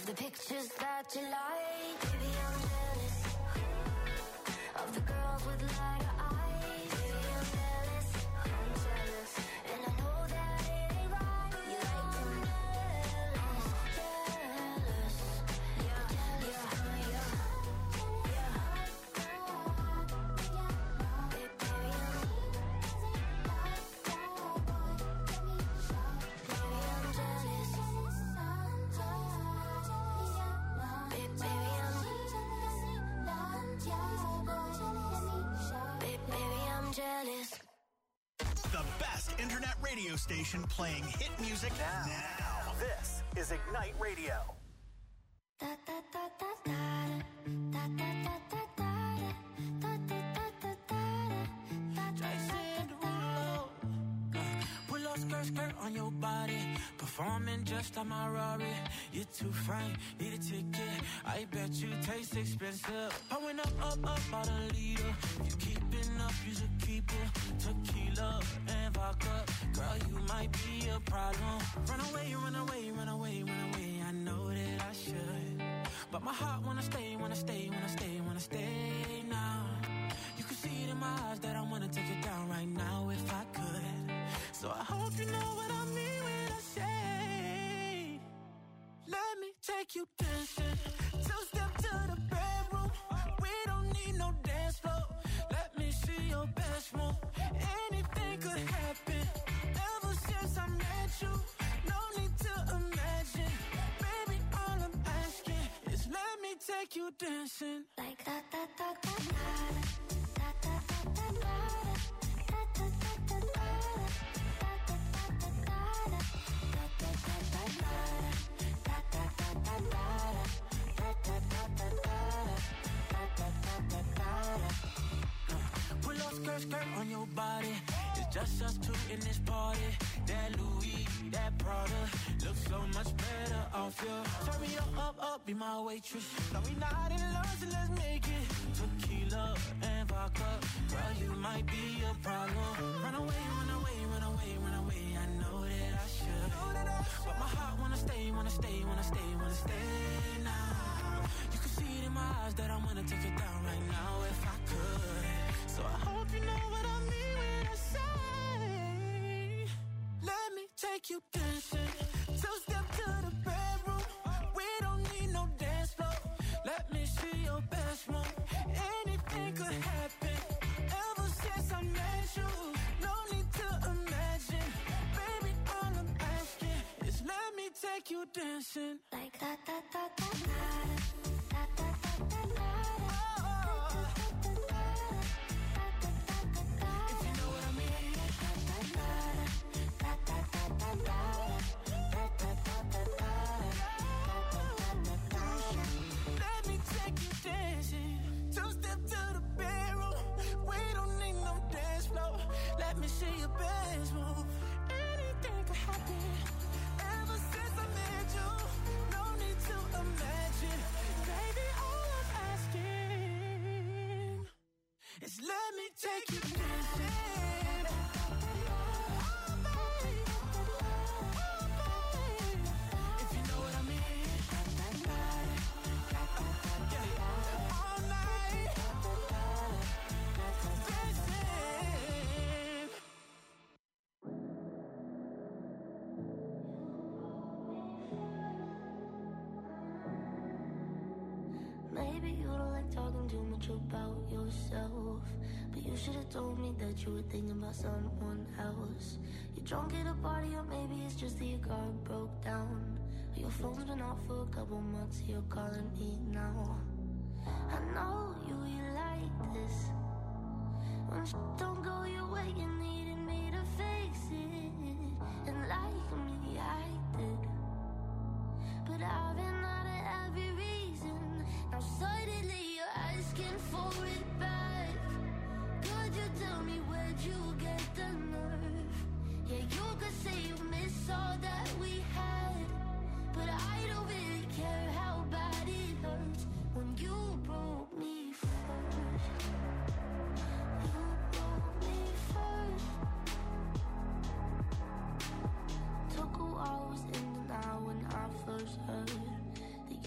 of the pictures that you like. Baby, I'm jealous of the girls with lighter eyes. Baby, I'm jealous, and I know that it ain't right. You like them jealous, yeah, jealous, yeah. The best internet radio station playing hit music now. This is Ignite Radio. Pull up skirt on your body, performing just on my Rari. You're too fine, need a ticket. I bet you taste expensive. Pouring up, about a liter. If you keeping up, you should keep it. Tequila and vodka, girl, you might be a problem. Run away, run away, run away, run away. I know that I should, but my heart wanna stay, wanna stay, wanna stay, wanna stay now. You can see it in my eyes that I wanna take it down right now if I could. So I hope you know what I mean when I say, let me take you dancing. Two-step to the bedroom. We don't need no dance floor. Let me see your best move. Anything could happen. Ever since I met you, no need to imagine. Baby, all I'm asking is let me take you dancing. Like da da da da da da da da da da. Pull up skirt on your body. It's just us two in this party. That Louis, that Prada looks so much better off you. Turn me up, be my waitress. No, we not in love, so let's make it. Tequila and vodka, girl, you might be a problem. Run away, run away, run away, run away. I know that I should, but my heart wanna stay, wanna stay, wanna stay, wanna stay now. You can see it in my eyes that I wanna take it down right now if I could. So I hope you know what I mean when I say, let me take you dancing. Two-step to the bedroom. We don't need no dance floor. Let me see your best move. Anything could happen. Ever since I met you, no need to imagine. Baby, all I'm asking is let me take you dancing. Like da da da da da da da da da. Let me take you dancing. Oh, baby. Oh, baby. If you know what I mean. Yeah. All night. Dancing. Maybe you don't like talking too much about yourself, but you should have told me that you were thinking about someone else. You're drunk at a party, or maybe it's just that your car broke down. Or your phone's been off for a couple months, so you're calling me now. I know you like this. When shit don't go your way, you needed me to fix it. And like me, I did. But I've been out of every reason. Now suddenly you're asking for it back. Could you tell me where'd you get the nerve? Yeah, you could say you miss all that we had, but I don't really care how bad it hurts when you broke me first. You broke me first. Took a while, was in denial when I first heard that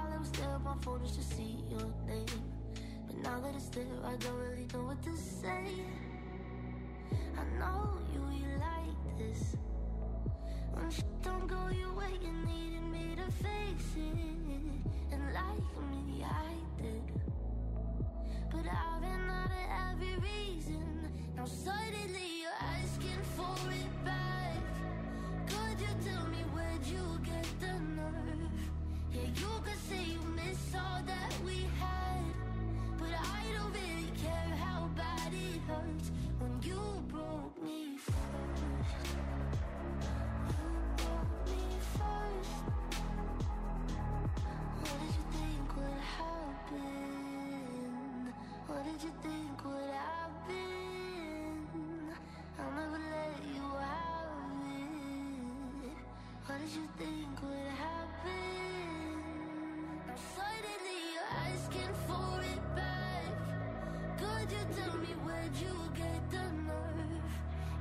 while I was there, my phone is to see your name. But now that it's there, I don't really know what to say. I know you like this. When shit don't go your way, you needed me to fix it. And like me, I did. But I've been out of every reason. Now suddenly you're asking for it back. Could you tell me where'd you get the nerve? Yeah, you could say you miss all that we had, but I don't really care how bad it hurts when you broke me first. You broke me first. What did you think would happen? What did you think would happen? I'll never let you have it. What did you think would happen? Now suddenly you're asking for it back. Could you tell me where'd you get the nerve?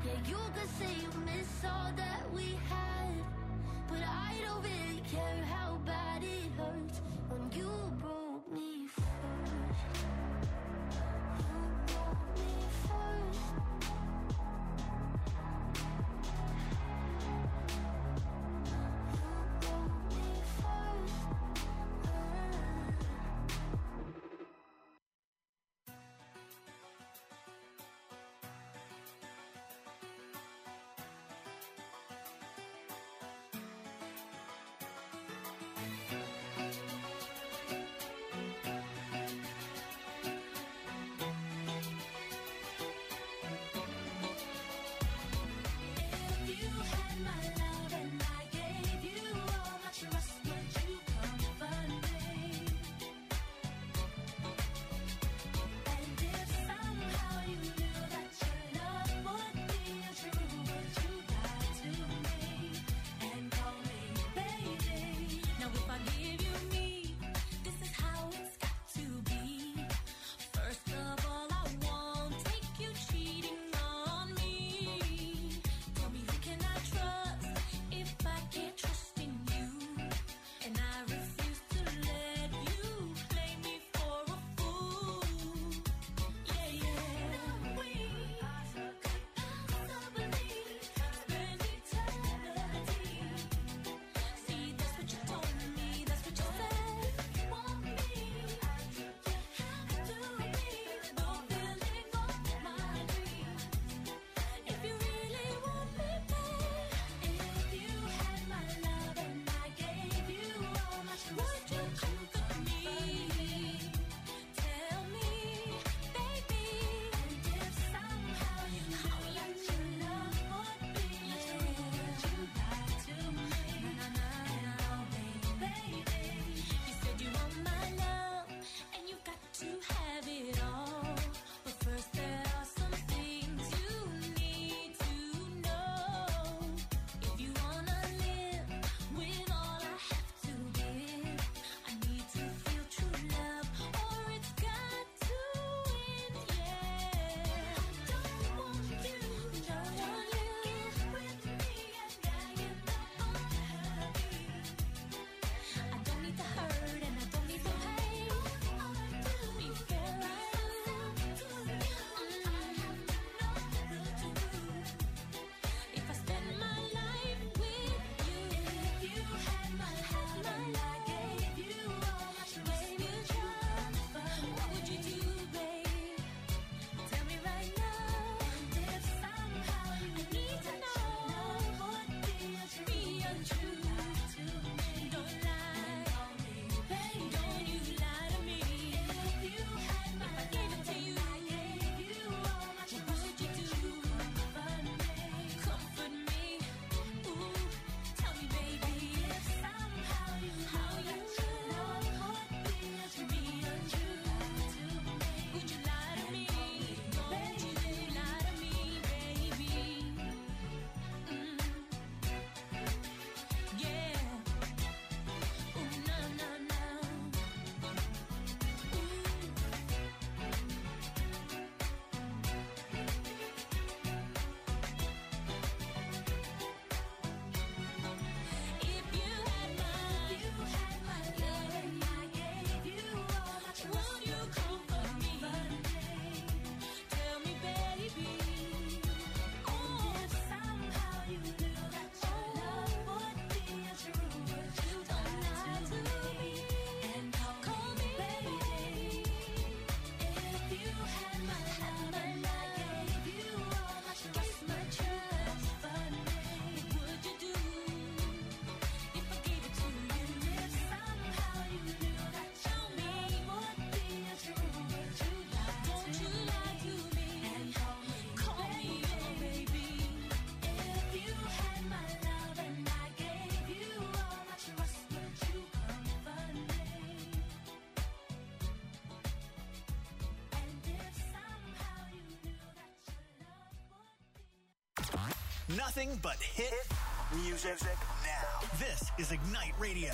Nothing but hit music now. This is Ignite Radio.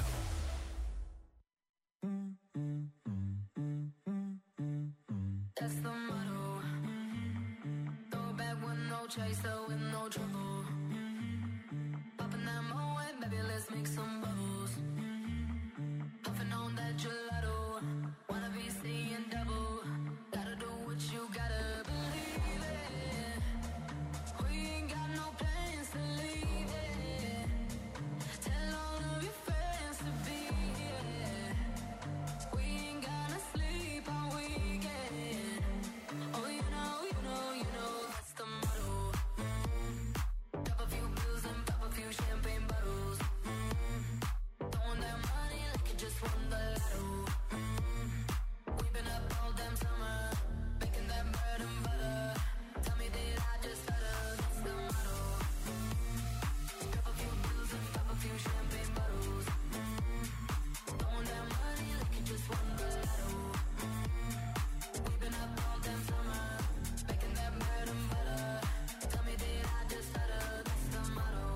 That's the motto. Throw it back with no chaser, with no trouble. Popping that Moet, baby, let's make some bubbles. Puffing on that gelato. Wanna be seeing double. Gotta do what you gotta believe it. We ain't got no plans to leave it. Tell all of your friends to be here. We ain't gonna sleep all weekend. Oh, you know, that's the motto. Drop a few bills and pop a few champagne bottles. Throwing that money like you just won the lotto. We've been up all damn summer, making that bread and butter. Tell me did I just stutter? That's the motto. Drop a few bills and pop a few champagne bottles. Throwing that money like you just won the lotto. We've been up all damn summer, making that bread and butter. Tell me did I just stutter? That's the motto.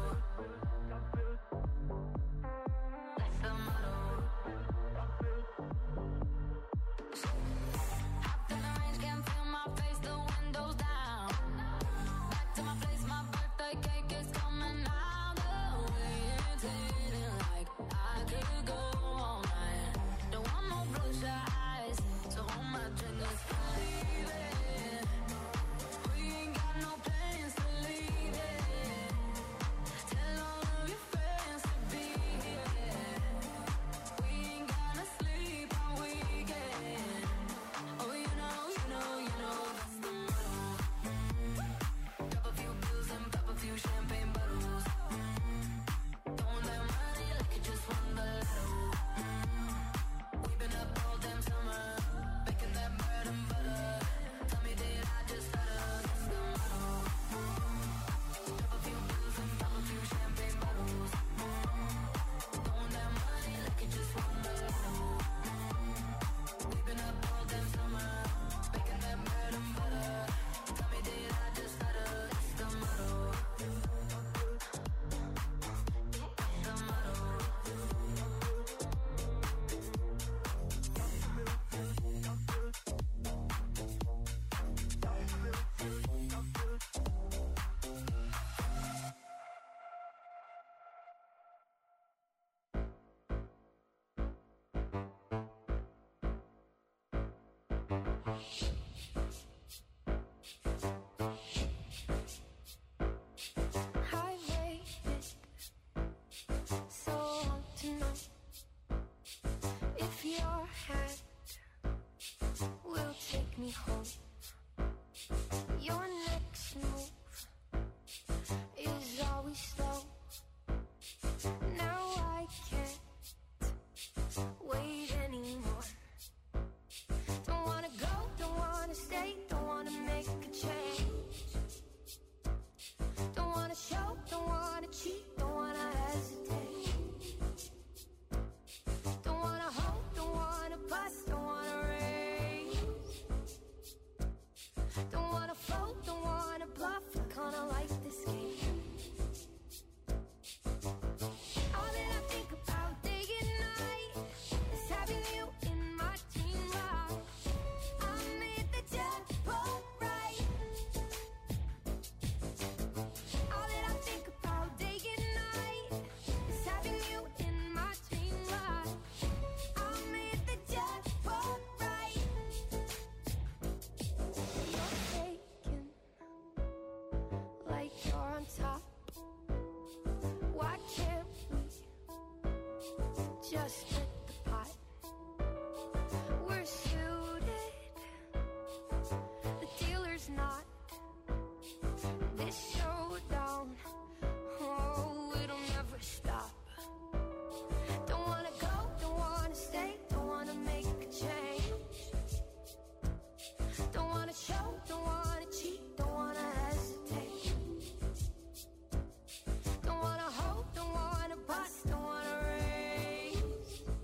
That's the motto. Hopped in the range, can't feel my face, the windows down. Back to my place, my birthday cake is coming out. The way it's hitting like I could go all night. Don't want no bloodshot eyes, so hold my drink, let's believe it. We ain't got no plans to leave it. Tell all of your friends to be here. We ain't gonna sleep all weekend. Oh, you know, that's the motto. Drop a few bills and pop a few champagne bottles. Throwing that money like you just won the lotto. We've been up all damn summer, making that bread and butter. Tell me did I just stutter? That's the motto. Drop a few bills and pop a few champagne bottles. Throwing that money like you just won the lotto. We've been up all damn summer, making that bread and butter. Tell me did I just stutter? That's the motto. That's the motto. I waited so long to know if your hand will take me home. Your next move is always slow. Now I can't wait anymore. Don't wanna go, don't wanna stay, don't wanna make a change. Don't wanna show, don't wanna cheat, don't wanna hesitate. Don't wanna hope, don't wanna bust, don't wanna raise. Don't wanna float, don't wanna bluff, I kinda like this game. All that I think about day and night is having you in my dream life. I made the jackpot right. All that I think about day and night is having you in my dream life. I made the jackpot right. You're faking like you're on top. Why can't we just split the pot? We're suited, the dealer's not. This showdown, oh, it'll never stop. Don't wanna go, don't wanna stay, don't wanna make a change. Don't wanna show, don't wanna cheat, don't wanna hesitate. Don't wanna hope, don't wanna bust, don't wanna raise.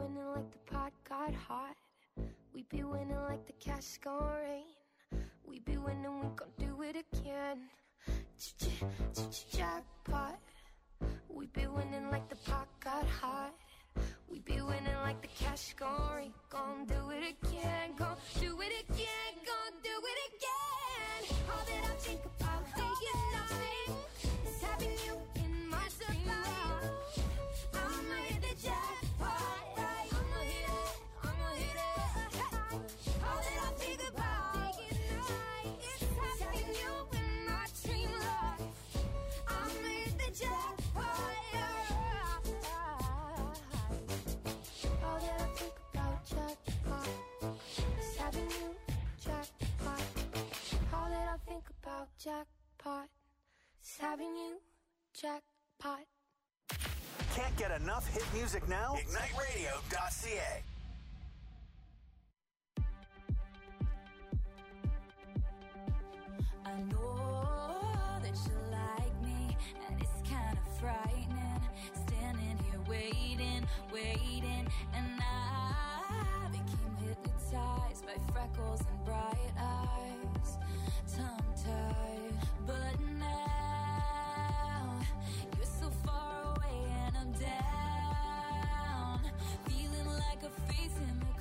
winning like the pot got hot. We be winning like the cash gon' rain. We be winning, we gon' do it again. Jackpot. We be winning like the pot got hot. We be winning like the cash gon' rain. Gon' do it again, gon' do it again, gon' do it again. All that I think about day and night is having you in my dream. I'ma hit the jackpot, right? I'ma hit it. All that I think about day and night is having you in my dream life. I'ma hit the jackpot, all that I think about jackpot is having you jackpot. All that I think about jackpot is having you jackpot. Can't get enough hit music now? IgniteRadio.ca. I know that you like me, and it's kind of frightening. Standing here waiting, and I became hypnotized by freckles and bright eyes, tongue-tied. But now you're so far away, and I'm down, feeling like a face in the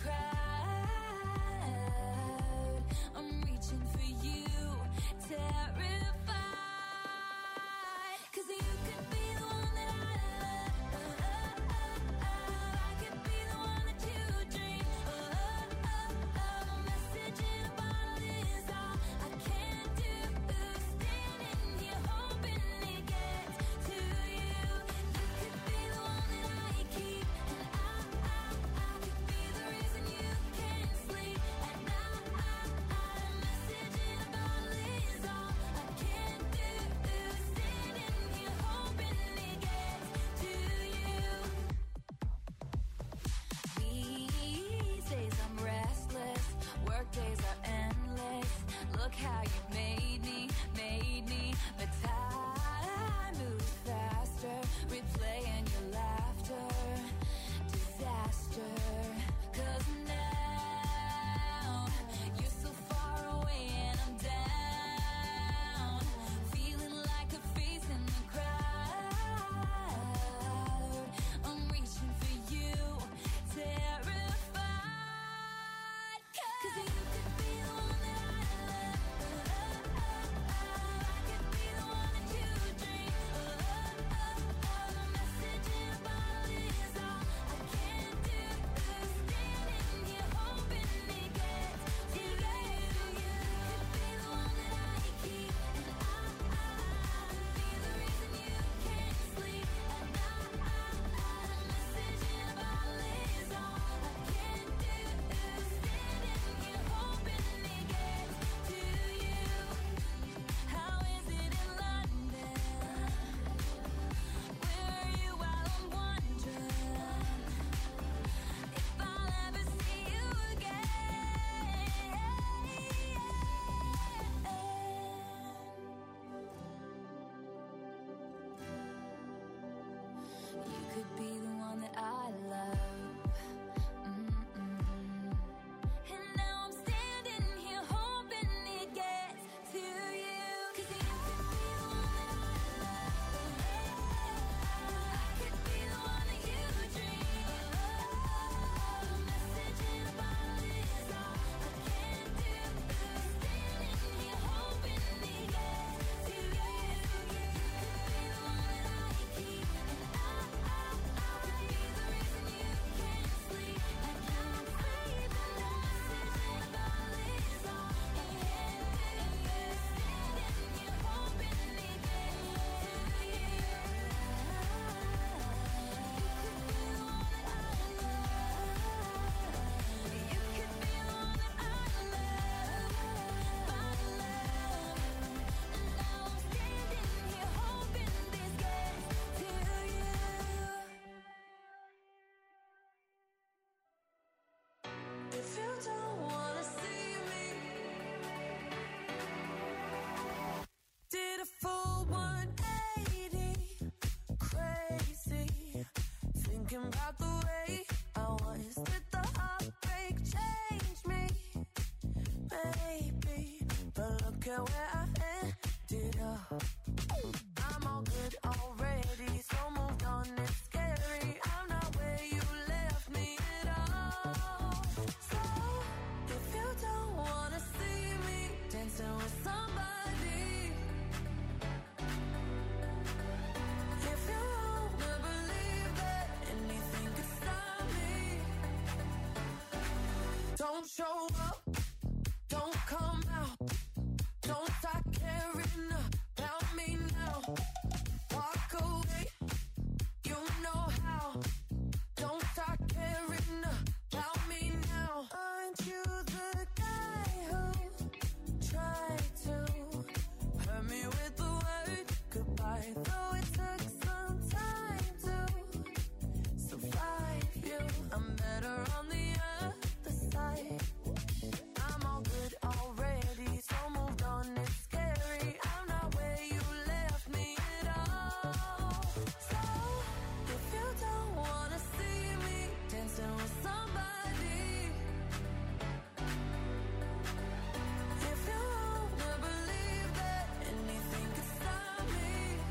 crowd. I'm reaching for you, terrified, 'cause you could be the one that I love. I could be the one that you dream. A message in a bottle is all I can do. Standing here hoping it gets to you. You could be the one that I keep, and I could be the reason you can't sleep at night. A message in a bottle is all I can do. Standing here hoping it gets to you. These days I'm restless, work days are endless. Look how you made me, but time moves faster, replaying your laughter, disaster. 'Cause now you're so far away and I'm down, feeling like a face in the crowd. I'm reaching for you, terrified, 'cause you could be the one that I love. I could be the one that you dream. A message in a bottle is all I can do. Standing here hoping it gets to you. You could be the one that I keep, and I could be the reason you can't sleep at night. A message in a bottle is all I can do. Standing here hoping it gets to you. How is it in London? Where are you while I'm wondering if I'll ever see you again? You could be the one that I love. And now I'm standing here hoping it gets to you. 'Cause you could be the one that I love. I could be the one that you dream. A message in a bottle is all I can do. Standing here hoping it gets to you. You could be the one that I keep, and I could be the reason you can't sleep at night. The message in a bottle is all I can do. Standing here hoping it gets to you. You could be the one that I love. You could be the one that I love, my love. And now I'm standing here hoping this gets to you. If you don't wanna see me, did a full 180, crazy, thinking about the way I want care where I ended up. I'm all good already, so moved on, it's scary. I'm not where you left me at all. So, if you don't wanna see me dancing with somebody, if you wanna believe that anything could stop me, don't show up, don't come out, don't start caring about me now. Walk away, you know how. Don't start caring about me now. Aren't you the guy who tried to hurt me with the word goodbye? Though it took some time to survive you, I'm better on the other side. I'm all good already, so moved on, it's scary. I'm not where you left me at all. So, if you don't wanna see me dancing with somebody, if you wanna believe that anything could stop me,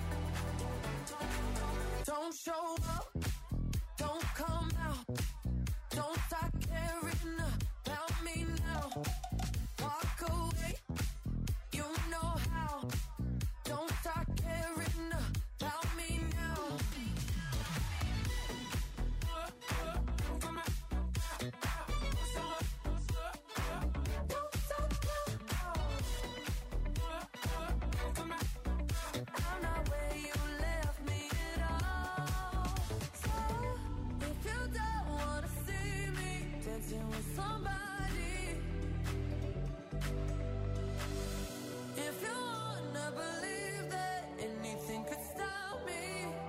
don't show up, don't come out, don't start caring about me now. Walk away, you know how. Don't start caring about me now. Don't stop now. I'm not where you left me at all. So, if you don't wanna see me dancing with somebody, if you wanna believe that anything could stop me,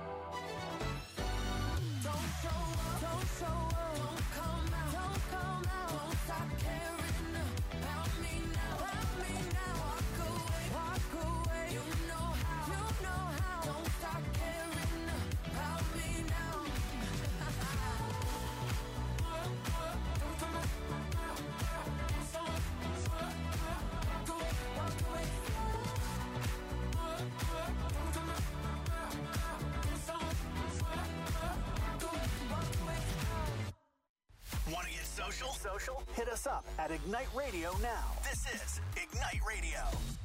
don't show up, don't show up, don't come out, don't come out, don't stop caring about me now, walk away, you know how, don't stop caring about me now. Walk away. Want to get social? Hit us up at Ignite Radio now. This is Ignite Radio.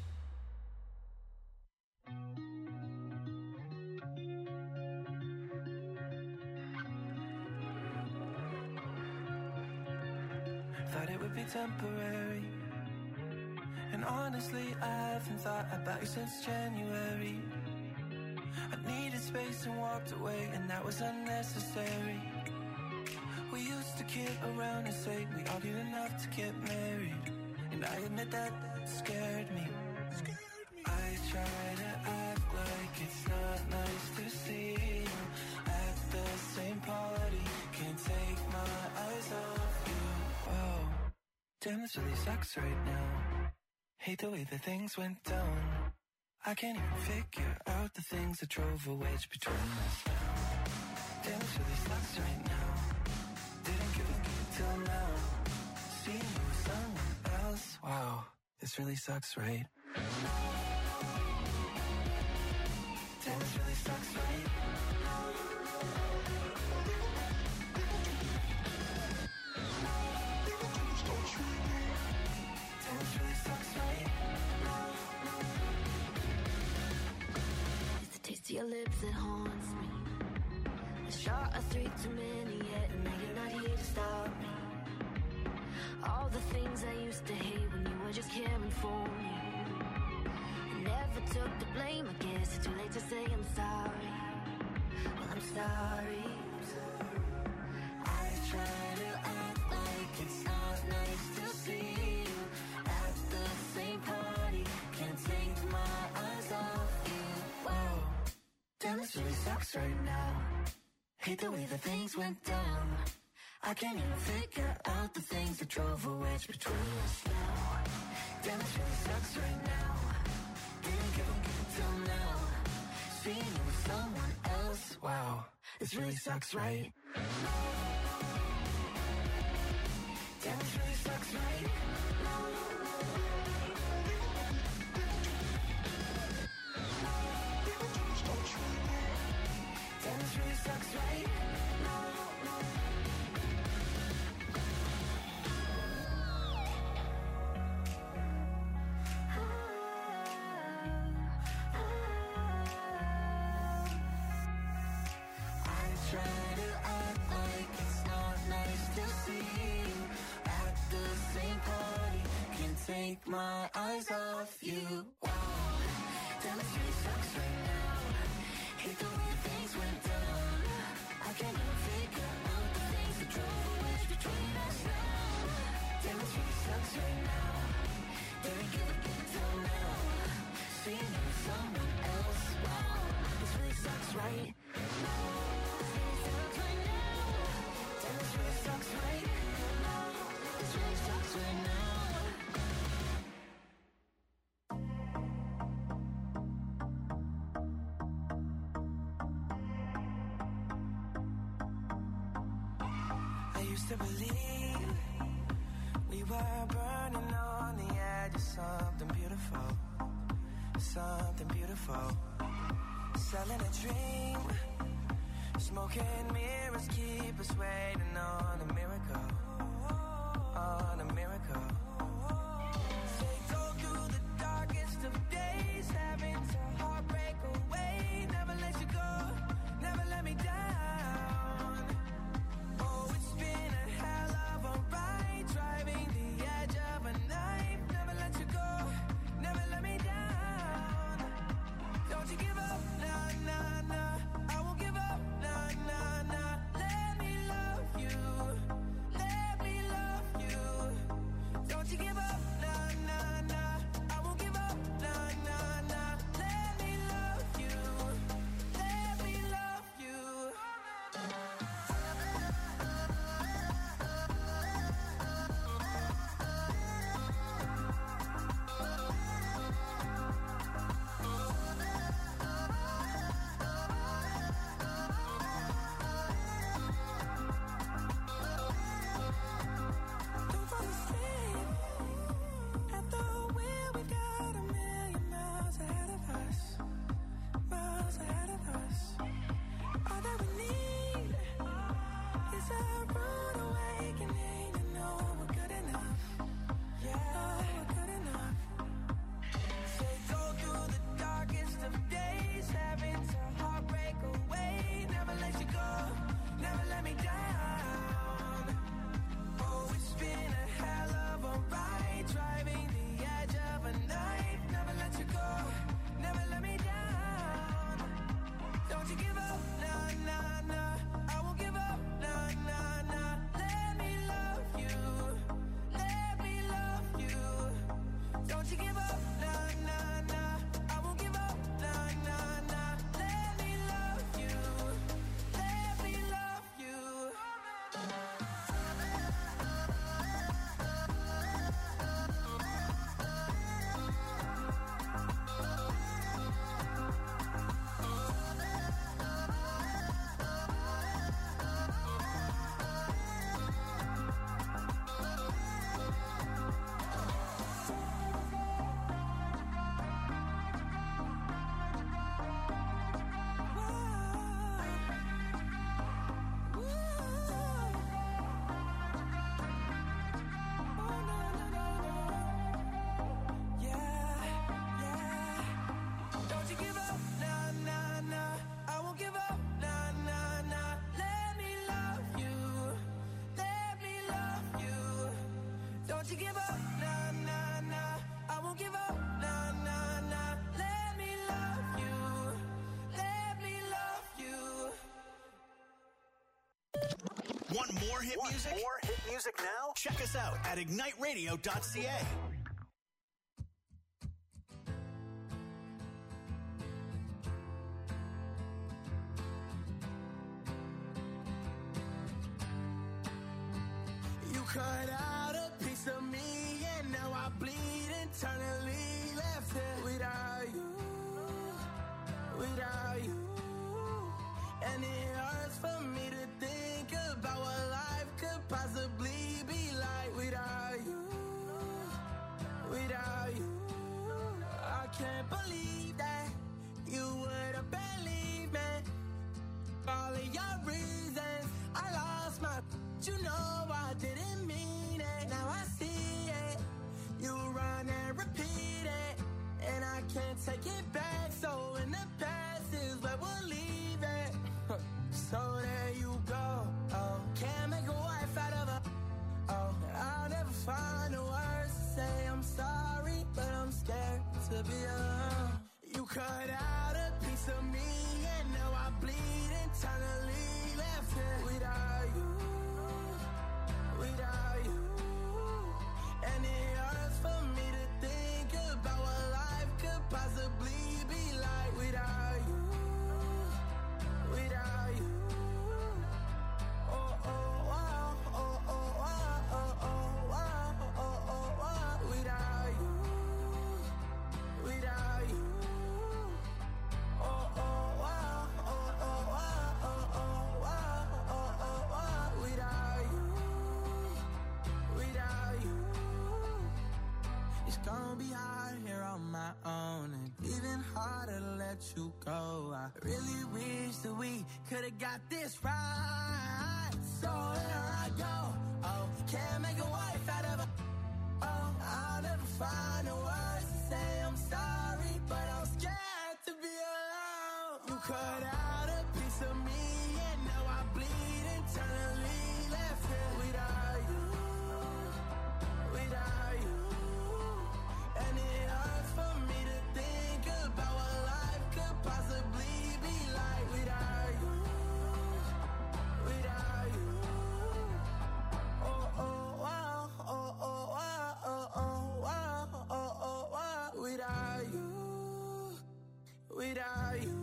Thought it would be temporary, and honestly I haven't thought about you since January. I needed space and walked away, and that was unnecessary. We used to kid around and say we argued enough to get married, and I admit that scared me. I try to act like it's not nice to see you at the same party. Can't take my eyes off you. Whoa, damn, this really sucks right now. Hate the way that things went down. I can't even figure out the things that drove a wedge between us now. Damn, this really sucks right now. Didn't give a till now. Seeing you with someone else. Wow, this really sucks, right? Damn, this really sucks, right? Damn, this really sucks, right? It's the taste of your lips that haunts me. A shot of 3 too many yet, and now you're not here to stop me. All the things I used to hate when you were just caring for me. I never took the blame, I guess it's too late to say I'm sorry. Well, I'm sorry. I try to act like it's not nice to see you at the same party. Can't take my eyes off you. Wow, damn, this really sucks right now. Hate the way that things went down. I can't even figure out the things that drove a wedge between us now. Damn, this really sucks right now. Didn't give a till now. Seeing you with someone else. Wow, this really sucks, right? Damn, this really sucks, right? take my eyes off you. Damn, it really sucks right now. Hate the way things went down. I can't even figure out the things that drove a wedge between us now. Damn, it really sucks right now. There ain't gonna get till now. Seeing you with someone else. Wow, this really sucks right now. This really sucks right now. Damn, this really sucks right now. This really sucks right now. Used to believe we were burning on the edge of something beautiful, something beautiful. Selling a dream, smoking mirrors keep us waiting on a miracle, on a miracle. Say go through the darkest of days, having to heartbreak away. Never let you go, never let me down. Driving the edge of a knife, never let you go, never let me down. Don't you give up, nah, nah, nah. I won't give up, nah, nah, nah. Let me love you, let me love you. Don't you give up, nah, nah, nah. I won't give up, nah, nah, nah. Let me love you, let me love you. Don't you give up, nah, nah, nah. I won't give up, nah, nah, nah. Let me love you, let me love you. Want more hit music? More hit music now? Check us out at igniteradio.ca. You cut out a piece of me, and now I bleed internally. Left it without you, without you. And it hurts for me to think about what life could possibly be like without you, without you. I can't believe that you would have believed me. All of your reasons, I lost my. You know I didn't mean it. Now I see it. You run and repeat it, and I can't take it back. So in the past is where we'll leave it. So there you go. gonna be hard here on my own, and even harder to let you go. I really wish that we could've got this right. So here I go. Oh, can't make a wife out of a. Oh, I'll never find the words to say I'm sorry, but I'm scared to be alone. You cut out a piece of me, and now I bleed internally. Left here without you, without you. And it hurts for me to think about what life could possibly be like without you, without you. Oh, oh, wow, oh, oh, wow, oh, oh, wow, oh, oh, wow. Without you, without you.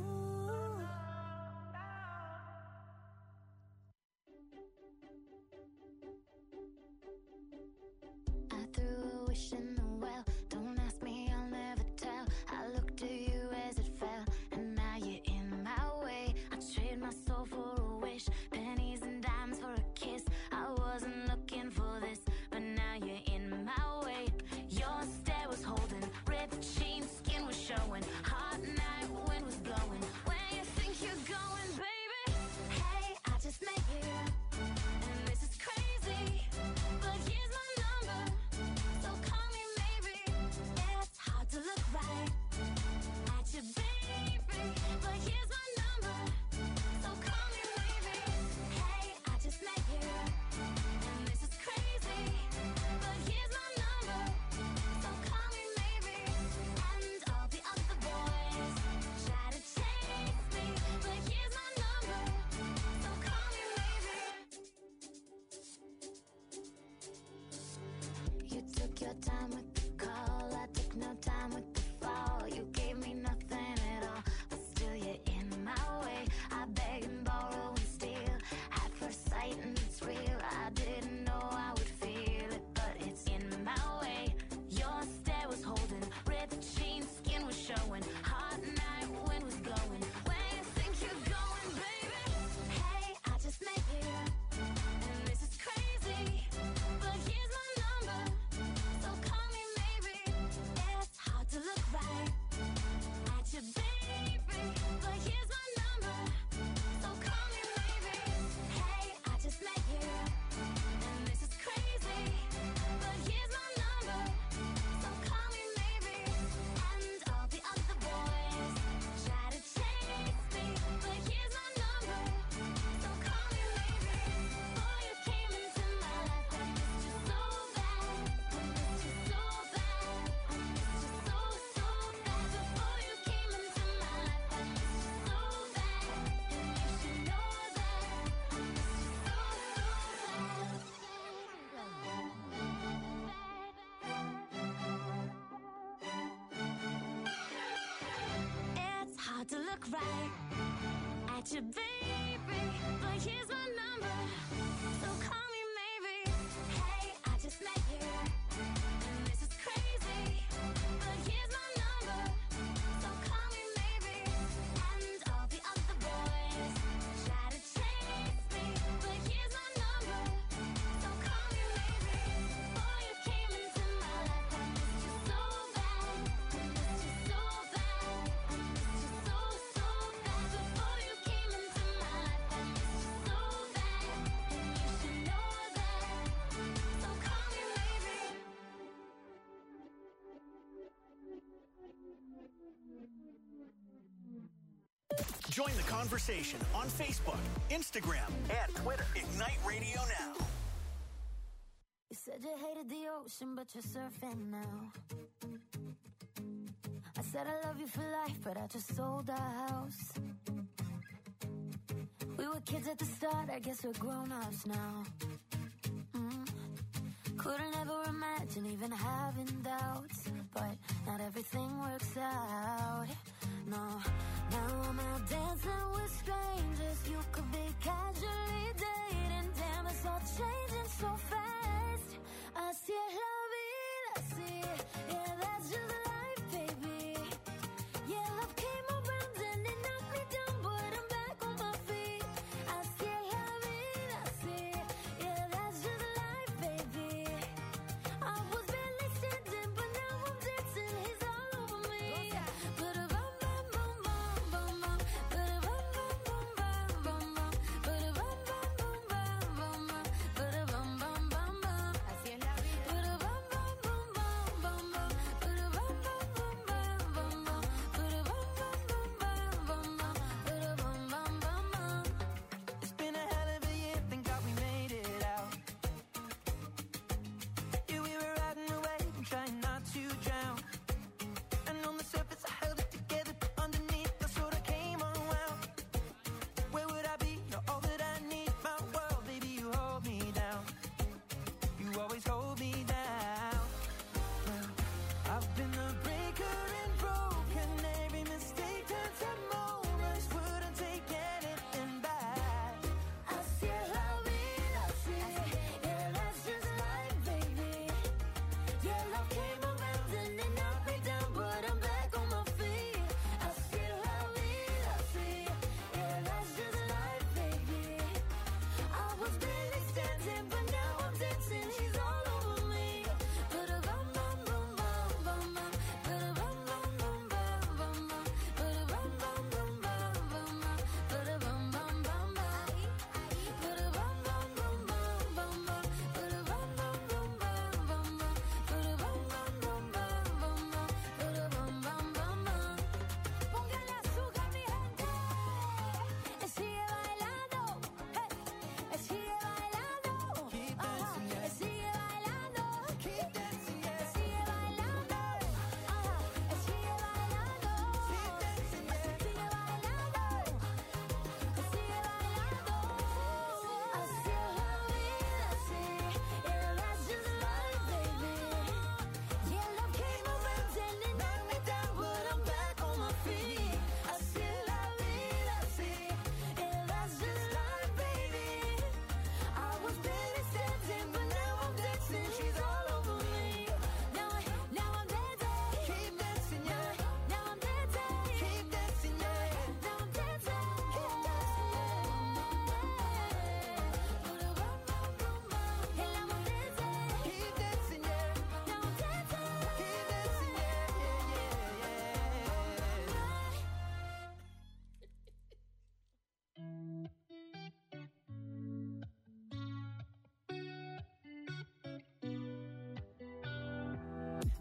I threw a wish in the well. Don't ask me, I'll never tell. I looked to you as it fell, and now you're in my way. I trade my soul for a wish, pennies and dimes for a kiss. I wasn't looking for this, but now you're in my way. Your stare was holding, ripped jeans, skin was showing. Hot night, wind was blowing. Where you think you're going, baby? Hey, I just met you, and this is crazy, but here's my number, so call me maybe. It's hard to look right at you, baby, but here's my number, so call me maybe. Hey, I just met you, and this is crazy, but here's my number, so call me maybe. And all the other boys try to chase me, but here's my number, so call me maybe. You took your time with the call, I took no time with the fall. You gave me nothing at all, but still you're in my way. I beg and borrow and steal, at first sight and it's real. I didn't know I would feel it, but it's in my way. Your stare was holding, ripped jeans, skin was showing. Hot night, wind was blowing. Where you think you're going, baby? Hey, I just met you, and this is crazy, but here's my number, so call me maybe. It's hard to look right at you, baby, but here's my number, so call me maybe. Hey, I just met you, and this is crazy, but here's my number, so call me maybe. And all the other boys try to chase me, but here's my number, so call me maybe. Boy, you came into my life, I missed you so bad, I missed you so bad, I missed you so, so bad. Before you came into my life, I missed you so bad, and you should know that I missed you so, It's hard to look right at you, baby, but here's my number, so call me maybe. Hey, I just met you, and this is crazy, but here's my number, so call me maybe. And all the other boys try to chase me, but here's my number, so call me maybe. Boy, you came into my life, I missed you so bad, I missed you so bad, I missed you so, so bad. Before you came into my life, I missed you so bad, and you should know that, so call me maybe. Join the conversation on Facebook, Instagram, and Twitter. Ignite Radio Now. You said you hated the ocean, but you're surfing now. I said I love you for life, but I just sold our house. We were kids at the start, I guess we're grown-ups now. Couldn't ever imagine even having doubts, but not everything works out. No, now I'm out dancing with strangers. You could be casually dating. Damn, it's all changing so fast. Así es la vida, sí. Yeah, that's just life, baby. Yeah, love came around and it knocked me down, but I'm back on my feet. Así es la vida, sí. Yeah, that's just life, baby. I was barely standing, but now I'm dancing.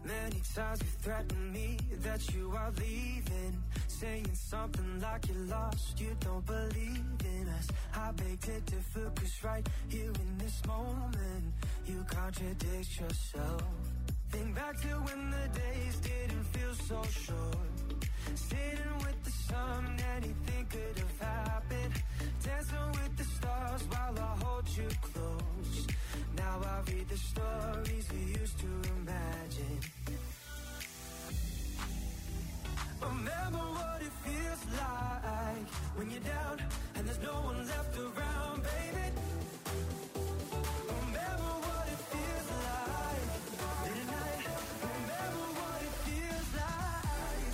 Many times you threatened me that you are leaving, saying something like you're lost, you don't believe in us. I beg to differ, 'cause right here in this moment, you contradict yourself. Think back to when the days didn't feel so short, sitting with the sun, anything could have happened, dancing with the stars while I hold you close. Now I read the stories we used to imagine. Remember what it feels like when you're down and there's no one left around, baby. Remember what it feels like late at night. Remember what it feels like.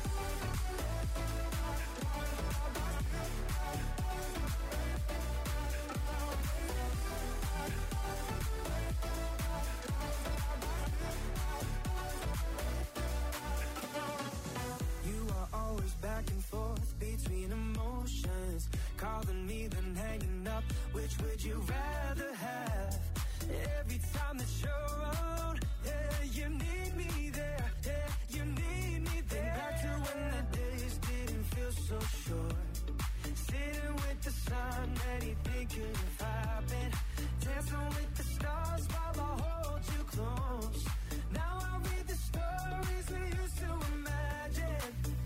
You are always back and forth between emotions, calling me then hanging up. Which would you rather have? Every time that you're around, yeah, you need me there, yeah, you need me there. Think back to when the days didn't feel so short, sitting with the sun, anything could have happened, dancing with the stars while I hold you close. Now I read the stories we used to imagine.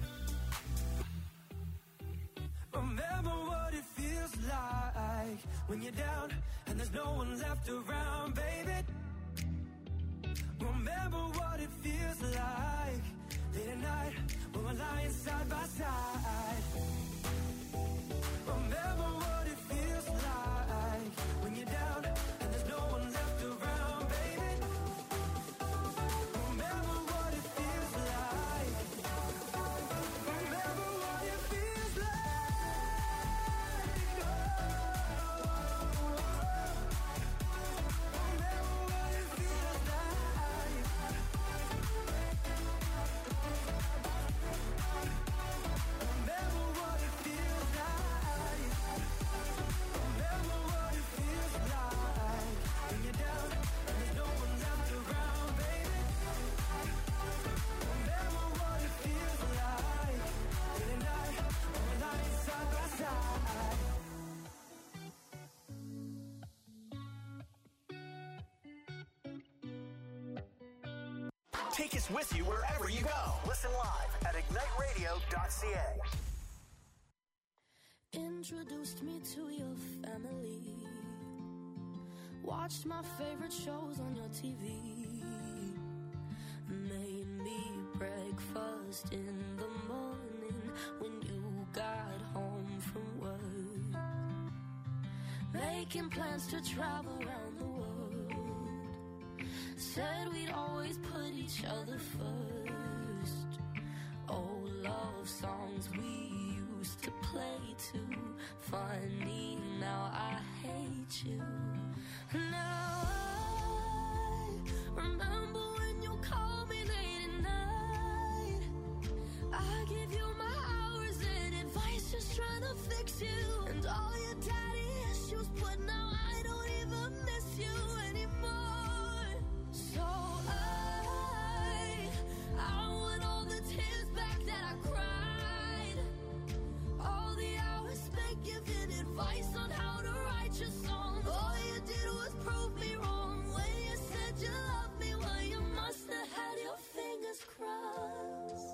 Remember what it feels like when you're down and there's no one left around, baby. Remember what it feels like late at night when we're lying side by side. Remember what it feels like when you're down and there's no one left around, baby. Remember what it feels like. Remember what it feels like. Remember what it feels like. Remember what it feels like. Remember what it feels like when you're down and there's no one left around, baby. Remember what it feels like late at night when we're lying side by side. Take us with you wherever you go. Listen live at igniteradio.ca. Introduced me to your family. Watched my favorite shows on your TV. Made me breakfast in the morning when you got home from work. Making plans to travel around the world. Said we'd always put each other first. Old love songs we used to play too. Funny, now I hate you. Now I remember when you called me late at night. I give you my hours and advice, just trying to fix you. And all your daddy issues, but now I don't even miss you anymore. So I want all the tears back that I cried. All the hours spent giving advice on how to write your song. All you did was prove me wrong when you said you loved me. Well, you must have had your fingers crossed.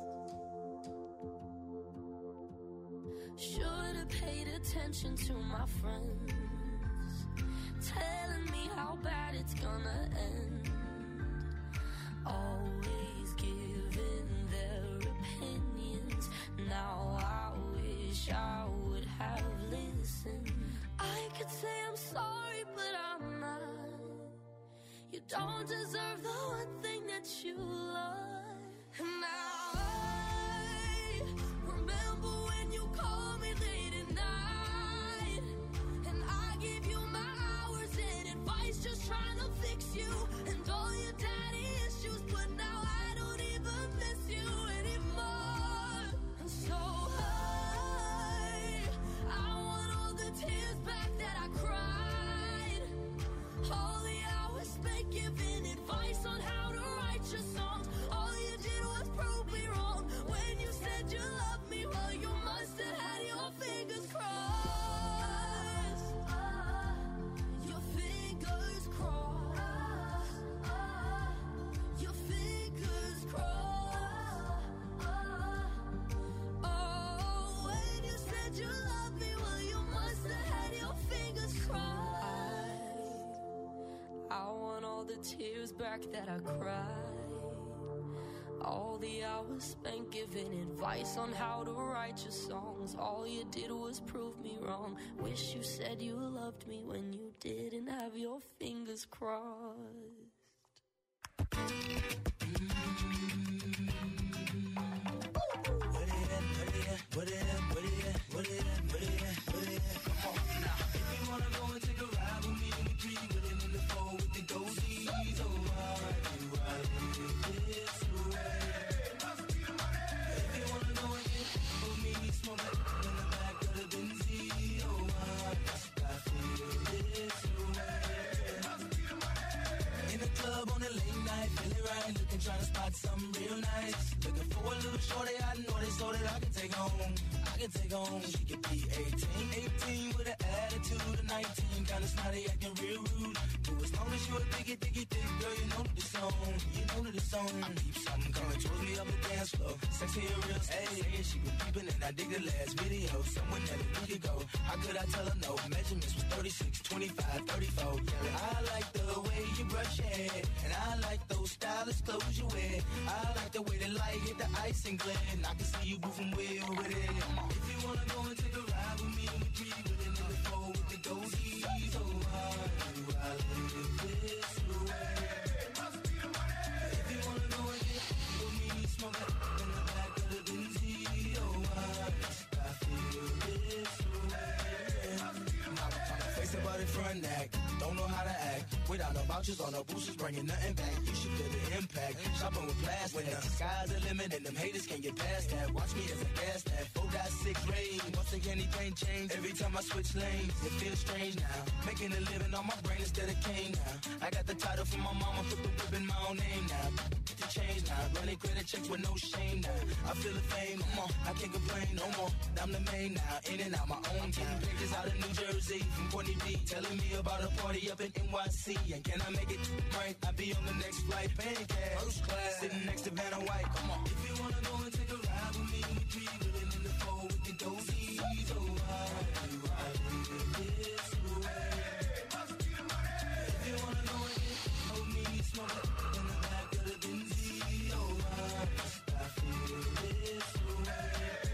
Should have paid attention to my friends, telling me how bad it's gonna end. Always giving their opinions. Now I wish I would have listened. I could say I'm sorry, but I'm not. You don't deserve the one thing that you love. And now I remember when you called me late at night, and I gave you my hours and advice, just trying to fix you. And all your daddy issues, but now I don't even miss you anymore. And so I want all the tears back that I cried. All the hours spent giving advice on how to write write your songs. All you did was prove me wrong. When you said you loved me, well, you must have had your fingers crossed. Your fingers crossed. Your fingers crossed. Oh, when you said you loved me, well, you must have had your fingers crossed. I want all the tears back that I cried. All the hours spent giving advice on how to write your songs. All you did was prove me wrong. Wish you said you loved me when you didn't have your fingers crossed. Come on now. If you wanna go and take a ride with me, we three willing in the four with the goldies. Oh, why this way? If you wanna go and get with me, smoke it in the back of the Benzie. Oh, why I feel this way? In the club on a late night, feeling right, looking, trying to spot something real nice. Looking for a little shorty, I know this so that I can take home. She could be 18 with an attitude of 19, kinda snotty, acting real rude. But as long as you a thick, girl, you know the song. I keep something coming towards me up the dance floor. Sexy and real, saying she was peeping and I dig the last video. Someone that we could go. How could I tell her no? Measurements was 36, 25, 34. Yeah, I like the way you brush your hair, and I like those stylish clothes you wear. I like the way the light hit the ice and glare, and I can see you moving way over there. If you wanna go and take a ride with me, we three willing in the four with the goldies. Oh, why do I live this way? If you wanna go and get with me, smoke it in the back of the Benzie. Oh, why I feel this way? Face about it front act, don't know how to act. Without no vouchers or no boosters, bringing nothing back. You should feel the impact. Shopping with plastic. When the sky's the limit and them haters can't get past that. Watch me as I gas that. 4.6 range. Once again, anything change. Every time I switch lanes, it feels strange now. Making a living on my brain instead of cane now. I got the title from my mama, put the whip in my own name now. Get the change now. Running credit checks with no shame now. I feel the fame, come on. I can't complain no more. I'm the main now. In and out my own town. Pictures out of New Jersey from Courtney B. Telling me about a party up in NYC. And can I make it right? I'll be on the next flight. Paying cash. First class. Sitting next to Vanna White. Come on. If you wanna go and take a ride with me, we three willing in the four with the goldies. Oh, why do I live this way? If you wanna go and get with me, smoke it in the back of the Benzie. Oh, why I feel this way?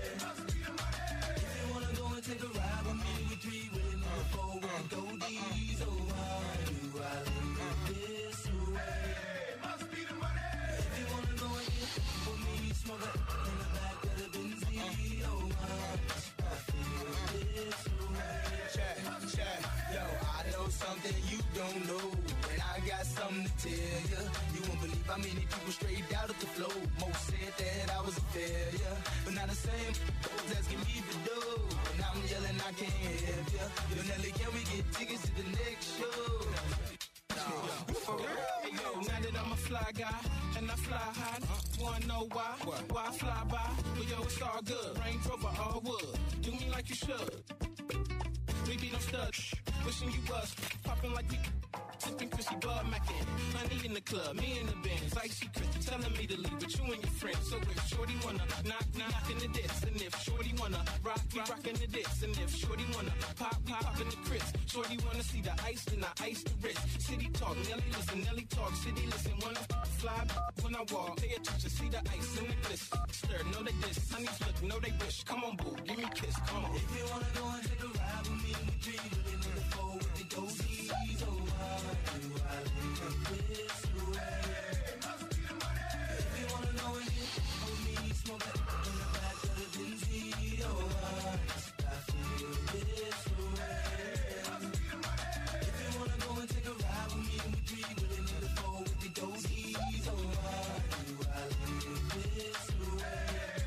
If you wanna go and take a ride with me, we three willing in the four with the goldies. Oh, why do I live this way? Must be the money. If you wanna go and get with me, smoke it in the back of the Benzie. Oh, why I feel this way? Check. Yo, I know something you don't know, and I got something to tell you. You won't believe how many people straight out of the flow. Most said that I was a failure, but not the same. Those asking me for dough, and I'm yelling I can't help ya. Yo, Nelly, can we get tickets to the next show? For real? Yo, now that I'm a fly guy and I fly high, wanna know why? Why I fly by? But yo, it's all good. Range Rover, all wood. Do me like you should. We be no studs. Wishing you was popping like we sipping Chrissy Bud Mackin. Honey in the club, me in the Benz, icy Chris telling me to leave with you and your friends. So if Shorty wanna knock in the diss, and if Shorty wanna rock in the diss, and if Shorty wanna pop in the crisp, Shorty wanna see the ice, then I ice the wrist. City talk, Nelly listen, Nelly talk, city listen. When I fly, when I walk, pay attention, see the ice in the bliss. Stir, know they diss, honeys look, know they wish. Come on, boo, give me a kiss, come on. If you wanna go and take a ride with me, we three willing in the four with the goldies. Oh, why do I live this way? If you wanna go and get with me, smoke it in the back of the Benzie. Oh, why I feel this way? If you wanna go and take a ride with me, we three willing in the four with the goldies. Oh, why do I live this way?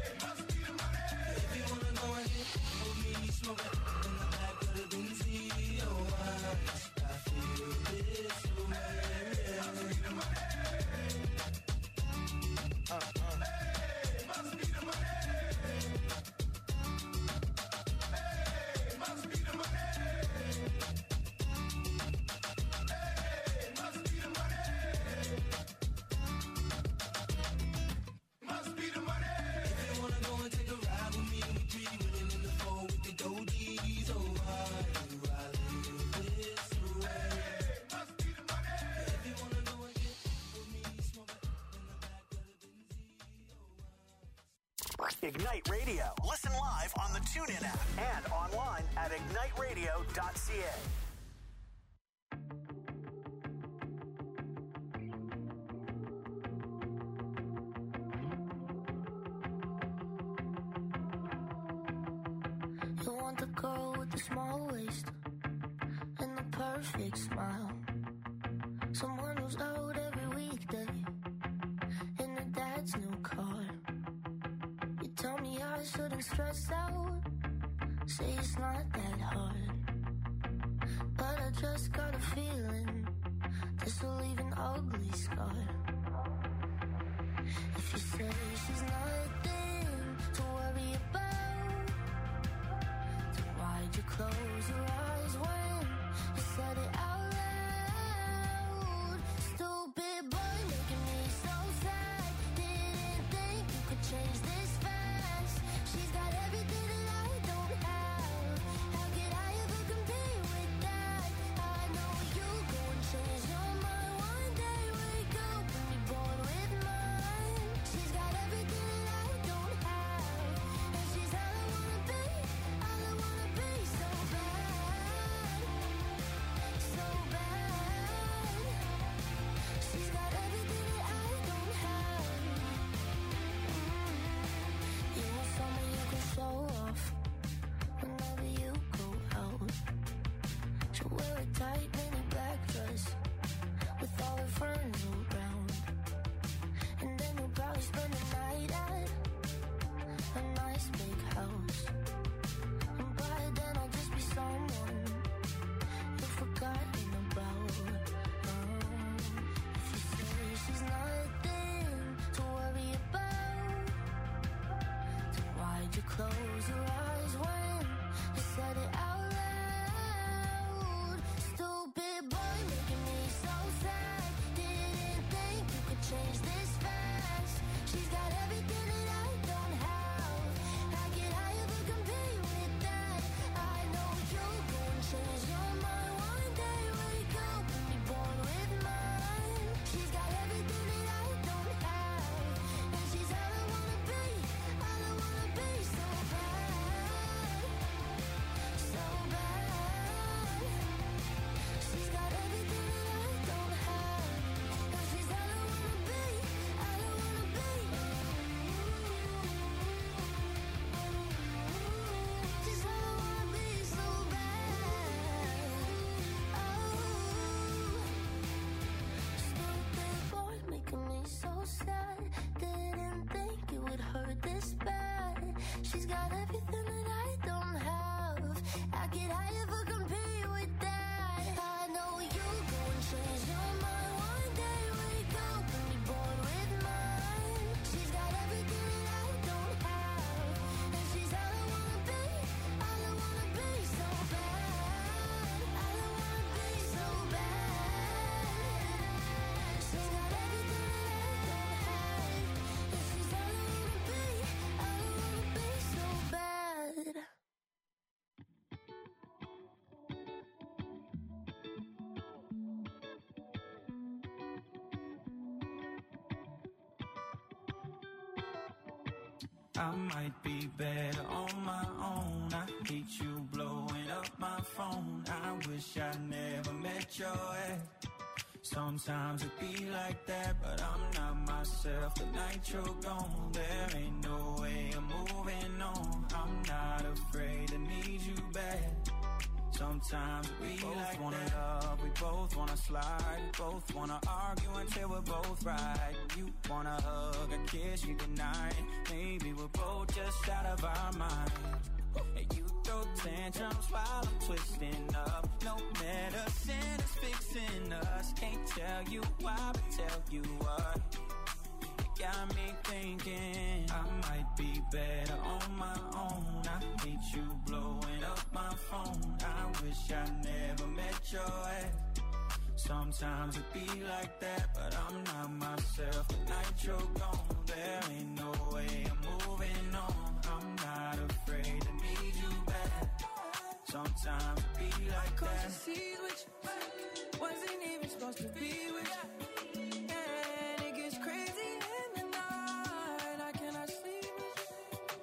If you wanna go and get with me, smoke it in the back of the Benzie. Oh, why I feel this Ignite Radio. Listen live on the TuneIn app and online at igniteradio.ca. You want the girl with the small waist and the perfect smile. Someone who's out every weekday in her dad's new car. You tell me I shouldn't stress out, say it's not that hard. But I just got a feeling this will leave an ugly scar. If you say she's nothing to worry about, then why'd you close your eyes when you said it out loud? Stupid boy making me so sad. Didn't think you could change this fast. She's got everything that I don't have. How could I ever compete with that? I know you go and change your mind one day. Wake up and be born with mine. She's got everything that I don't have, and she's all I wanna be, all I wanna be. So bad, so bad. She's got everything that I don't have. You want someone you can show off whenever you go out. She'll wear a tight mini black dress with all her friends around, and then you'll probably spend the night at a nice big house. And by then I'll just be someone you've forgotten about. If you say she's nothing to worry about, then why'd you close your eyes when you said it out loud? Stupid boy making me so sad. Didn't think you could change this fast. She's got everything that I don't have. How could I ever compete with that? I know you'll go and change your mind one day. Wake up and be born with mine. She's got everything that I don't have, and she's all I wanna be, all I wanna be. So bad, so bad. She's got everything that I don't have, and she's all I wanna be, all I wanna be. She's all I wanna be, so bad. Oh, stupid boy making me so sad. Didn't think it would hurt this bad. She's got everything that I don't have. How could I ever compete with that? I know you'll go and change your mind one day. Wake up and be born with mine. She's got everything that I don't have, and she's all I wanna be, all I wanna be. So bad, all I wanna be. So bad. She's got everything that I don't have, and she's all I wanna be, all I wanna be. So bad. I might be better on my own. I hate you blowing up my phone. I wish I never met your ex. Sometimes it be like that, but I'm not myself. The night you're gone, there ain't no way I'm moving on. I'm not afraid to need you back. Sometimes we both like wanna love, we both wanna slide, we both wanna argue until we're both right. You wanna hug or kiss you goodnight. Maybe we're both just out of our minds. And you throw tantrums while I'm twisting up. No medicine is fixing us. Can't tell you why, but tell you what. It got me thinking I might be better on my own. I hate you blowing up my phone. I wish I never met your ex. Sometimes it be like that, but I'm not myself. The night you're gone, there ain't no way I'm moving on. I'm not afraid to need you back. Sometimes it be like that. Wasn't even supposed to be with you. And it gets crazy in the night. I cannot sleep with you.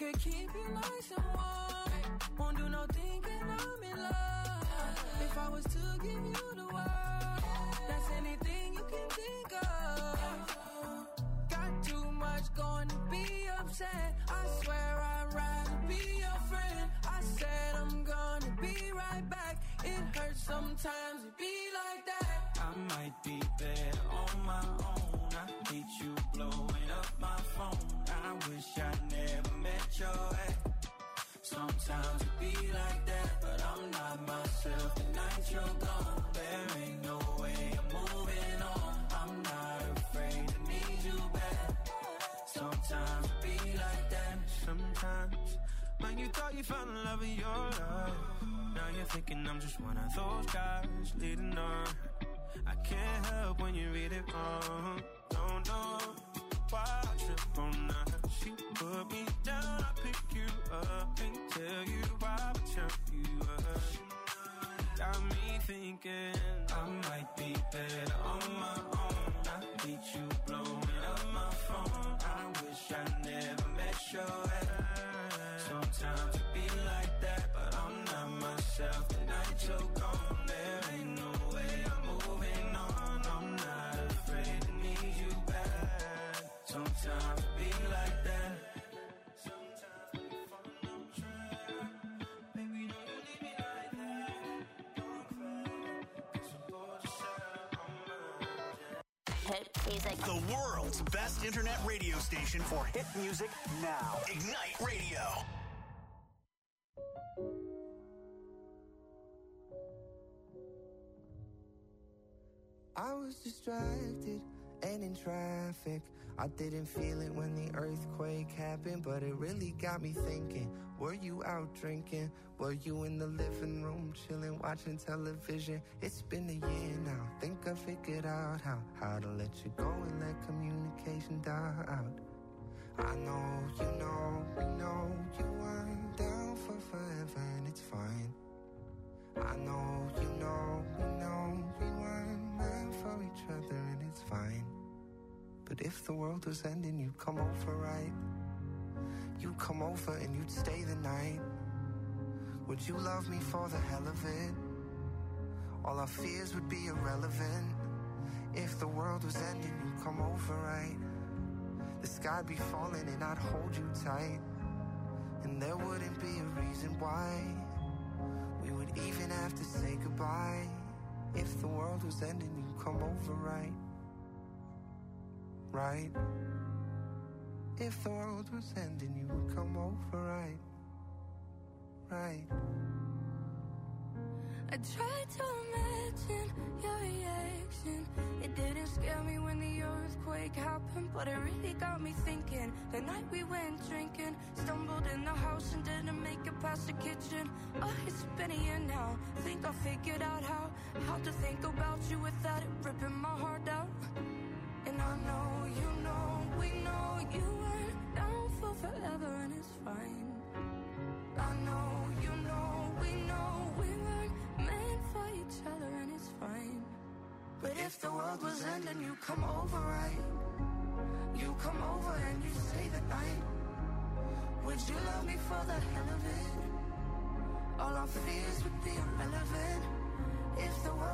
could keep you nice and warm. Won't do no thinking I'm in love. If I was to give you the world, that's anything you can think of. Got too much going to be upset. I swear I'd rather be your friend. I said I'm gonna be right back. It hurts sometimes to be like that. I might be better on my own. I hate you blowing up my phone. I wish I never met your ex. Sometimes it be like that, but I'm not myself the night you're gone. There ain't no way I'm moving on. I'm not afraid to need you back. Sometimes it be like that. Sometimes, man, you thought you found the love of your life. Now you're thinking I'm just one of those guys leading on. I can't help when you read it wrong. Don't know why I trip on that. She put me down, I pick you up. Can't tell you why I tell you up. Got me thinking I might be better on my own. I hate you blowing up my phone. I wish I never met your ex. Sometimes it be like that, but I'm not myself the night you're gone. There ain't no way I'm moving on. I'm not afraid to need you back. Sometimes it be like that. Sometimes we fall no track. Baby, don't you leave me like that. Don't cry, 'cause I'm bored yourself on my Hit music. The world's best internet radio station for hit music now. Ignite Radio. I was distracted and in traffic. I didn't feel it when the earthquake happened, but it really got me thinking. Were you out drinking? Were you in the living room chilling, watching television? It's been a year now. Think I figured out how to let you go and let communication die out. I know, you know, we know you weren't down for forever, and it's fine. I know, you know, we know we weren't meant for each other, and it's fine. But if the world was ending, you'd come over, right? You'd come over and you'd stay the night. Would you love me for the hell of it? All our fears would be irrelevant. If the world was ending, you'd come over, right? The sky'd be falling and I'd hold you tight. And there wouldn't be a reason why we would even have to say goodbye. If the world was ending, you'd come over, right? Right? If the world was ending, you would come over, right? Right? I tried to imagine your reaction. It didn't scare me when the earthquake happened, but it really got me thinking. The night we went drinking, stumbled in the house and didn't make it past the kitchen. Oh, it's been a year now. Think I figured out how to think about you without it ripping my heart out. And I know, you know, we know you weren't down for forever, and it's fine. I know, you know, we weren't meant for each other, and it's fine. But if the world was ending, you come over, right? You come over and you stay the night. Would you love me for the hell of it? All our fears would be irrelevant. If the world